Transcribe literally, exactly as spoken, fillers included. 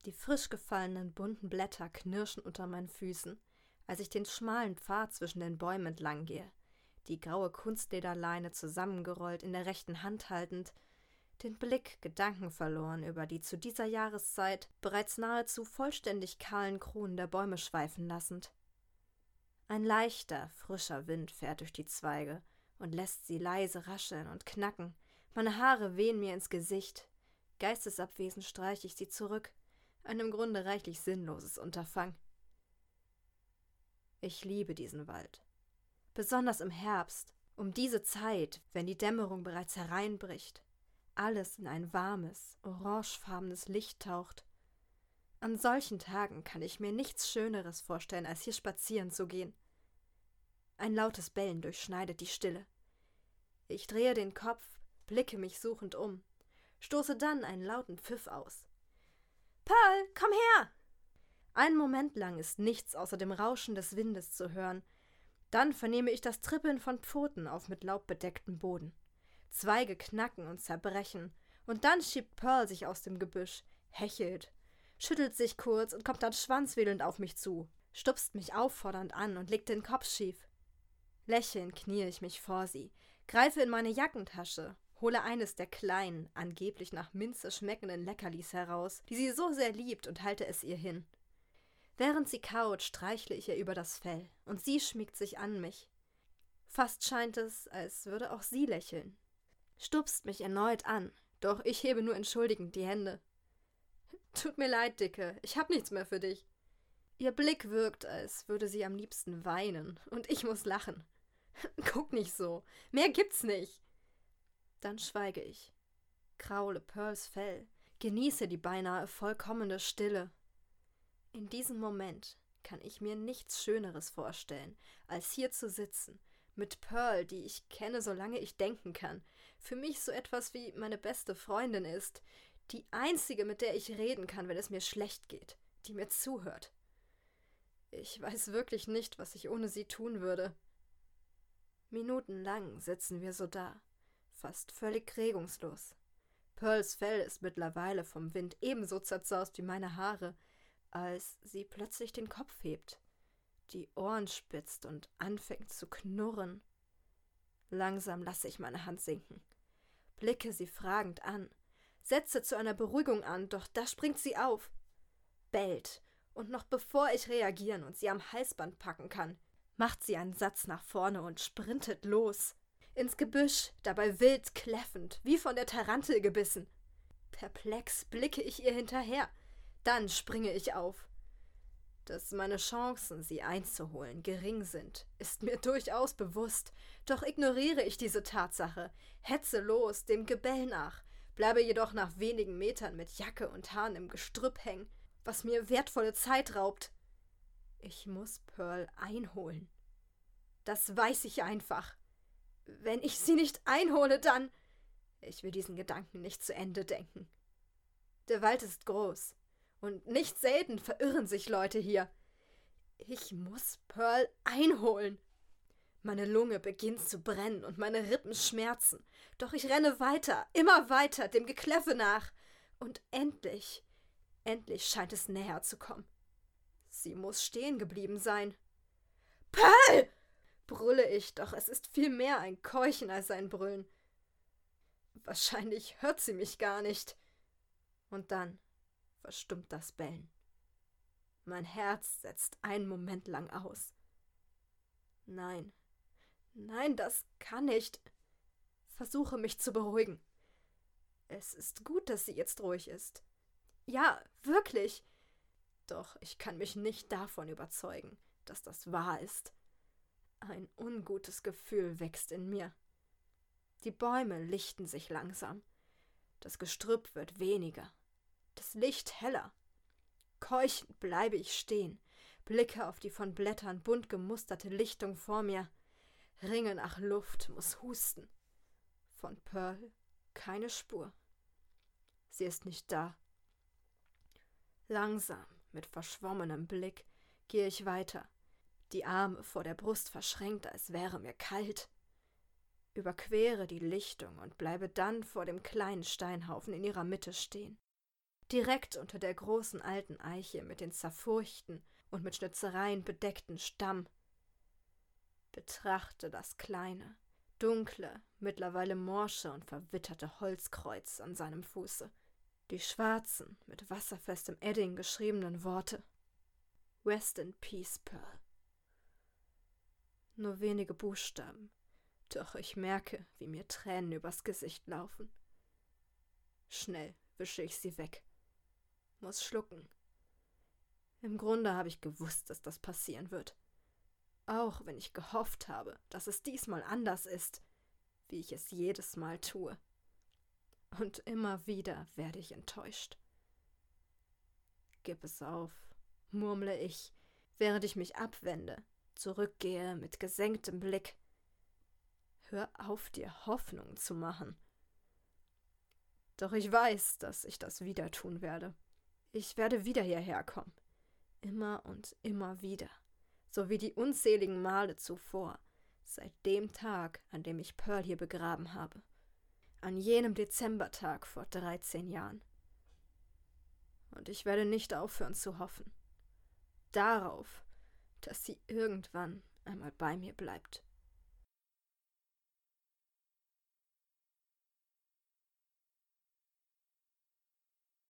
Die frisch gefallenen bunten Blätter knirschen unter meinen Füßen, als ich den schmalen Pfad zwischen den Bäumen entlang gehe, die graue Kunstlederleine zusammengerollt in der rechten Hand haltend, den Blick gedankenverloren über die zu dieser Jahreszeit bereits nahezu vollständig kahlen Kronen der Bäume schweifen lassend. Ein leichter, frischer Wind fährt durch die Zweige und lässt sie leise rascheln und knacken. Meine Haare wehen mir ins Gesicht. Geistesabwesend streiche ich sie zurück. Ein im Grunde reichlich sinnloses Unterfangen. Ich liebe diesen Wald. Besonders im Herbst, um diese Zeit, wenn die Dämmerung bereits hereinbricht, alles in ein warmes, orangefarbenes Licht taucht. An solchen Tagen kann ich mir nichts Schöneres vorstellen, als hier spazieren zu gehen. Ein lautes Bellen durchschneidet die Stille. Ich drehe den Kopf, blicke mich suchend um, stoße dann einen lauten Pfiff aus. »Pearl, komm her!« Einen Moment lang ist nichts außer dem Rauschen des Windes zu hören. Dann vernehme ich das Trippeln von Pfoten auf mit Laub bedecktem Boden. Zweige knacken und zerbrechen, und dann schiebt Pearl sich aus dem Gebüsch, hechelt, schüttelt sich kurz und kommt dann schwanzwedelnd auf mich zu, stupst mich auffordernd an und legt den Kopf schief. Lächelnd kniee ich mich vor sie, greife in meine Jackentasche, hole eines der kleinen, angeblich nach Minze schmeckenden Leckerlis heraus, die sie so sehr liebt, und halte es ihr hin. Während sie kaut, streichle ich ihr über das Fell, und sie schmiegt sich an mich. Fast scheint es, als würde auch sie lächeln. Stupst mich erneut an, doch ich hebe nur entschuldigend die Hände. »Tut mir leid, Dicke, ich hab nichts mehr für dich.« Ihr Blick wirkt, als würde sie am liebsten weinen, und ich muss lachen. »Guck nicht so, mehr gibt's nicht.« Dann schweige ich, kraule Pearls Fell, genieße die beinahe vollkommene Stille. In diesem Moment kann ich mir nichts Schöneres vorstellen, als hier zu sitzen, mit Pearl, die ich kenne, solange ich denken kann, für mich so etwas wie meine beste Freundin ist, die einzige, mit der ich reden kann, wenn es mir schlecht geht, die mir zuhört. Ich weiß wirklich nicht, was ich ohne sie tun würde. Minutenlang sitzen wir so da, fast völlig regungslos. Pearls Fell ist mittlerweile vom Wind ebenso zerzaust wie meine Haare, als sie plötzlich den Kopf hebt, die Ohren spitzt und anfängt zu knurren. Langsam lasse ich meine Hand sinken, blicke sie fragend an, setze zu einer Beruhigung an, doch da springt sie auf, bellt, und noch bevor ich reagieren und sie am Halsband packen kann, macht sie einen Satz nach vorne und sprintet los. Ins Gebüsch, dabei wild kläffend, wie von der Tarantel gebissen. Perplex blicke ich ihr hinterher, dann springe ich auf. Dass meine Chancen, sie einzuholen, gering sind, ist mir durchaus bewusst, doch ignoriere ich diese Tatsache, hetze los, dem Gebell nach, bleibe jedoch nach wenigen Metern mit Jacke und Haaren im Gestrüpp hängen, was mir wertvolle Zeit raubt. Ich muss Pearl einholen. Das weiß ich einfach. Wenn ich sie nicht einhole, dann... Ich will diesen Gedanken nicht zu Ende denken. Der Wald ist groß. Und nicht selten verirren sich Leute hier. Ich muss Pearl einholen. Meine Lunge beginnt zu brennen und meine Rippen schmerzen. Doch ich renne weiter, immer weiter, dem Gekläffe nach. Und endlich, endlich scheint es näher zu kommen. Sie muss stehen geblieben sein. »Pearl!« brülle ich, doch es ist viel mehr ein Keuchen als ein Brüllen. Wahrscheinlich hört sie mich gar nicht. Und dann verstummt das Bellen. Mein Herz setzt einen Moment lang aus. Nein, nein, das kann nicht. Versuche mich zu beruhigen. Es ist gut, dass sie jetzt ruhig ist. Ja, wirklich. Doch ich kann mich nicht davon überzeugen, dass das wahr ist. Ein ungutes Gefühl wächst in mir. Die Bäume lichten sich langsam. Das Gestrüpp wird weniger. Das Licht heller. Keuchend bleibe ich stehen, blicke auf die von Blättern bunt gemusterte Lichtung vor mir, ringe nach Luft, muss husten. Von Pearl keine Spur. Sie ist nicht da. Langsam, mit verschwommenem Blick, gehe ich weiter, die Arme vor der Brust verschränkt, als wäre mir kalt. Überquere die Lichtung und bleibe dann vor dem kleinen Steinhaufen in ihrer Mitte stehen. direkt unter der großen alten Eiche mit den zerfurchten und mit Schnitzereien bedeckten Stamm. Betrachte das kleine, dunkle, mittlerweile morsche und verwitterte Holzkreuz an seinem Fuße. Die schwarzen, mit wasserfestem Edding geschriebenen Worte. Rest in Peace, Pearl. Nur wenige Buchstaben, doch ich merke, wie mir Tränen übers Gesicht laufen. Schnell wische ich sie weg. Muss schlucken. Im Grunde habe ich gewusst, dass das passieren wird. Auch wenn ich gehofft habe, dass es diesmal anders ist, wie ich es jedes Mal tue. Und immer wieder werde ich enttäuscht. Gib es auf, murmle ich, während ich mich abwende, zurückgehe mit gesenktem Blick. Hör auf, dir Hoffnung zu machen. Doch ich weiß, dass ich das wieder tun werde. Ich werde wieder hierher kommen. Immer und immer wieder. So wie die unzähligen Male zuvor, seit dem Tag, an dem ich Pearl hier begraben habe. An jenem Dezembertag vor dreizehn Jahren. Und ich werde nicht aufhören zu hoffen. Darauf, dass sie irgendwann einmal bei mir bleibt.